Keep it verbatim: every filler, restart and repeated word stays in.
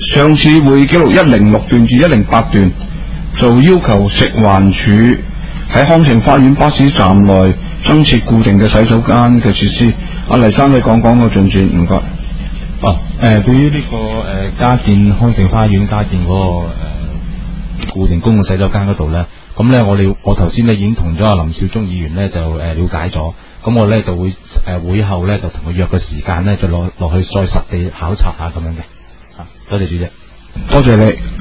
上次會議記錄一零六段至一零八段，就要求食環署喺康城花園巴士站內增設固定嘅洗手間嘅設施。阿黎生，你講講個進展，唔該。 哦，誒、呃，對於呢、這個誒、呃、加建康城花園加建嗰、那個誒、呃、固定公共洗手間嗰度咧，咁咧我哋我頭先咧已經同咗阿林少忠議員咧就誒、呃、了解咗，咁我咧就會誒、呃、會後咧就同佢約個時間咧，就落落去再實地考察下咁樣嘅。啊，多謝主席。 多謝你。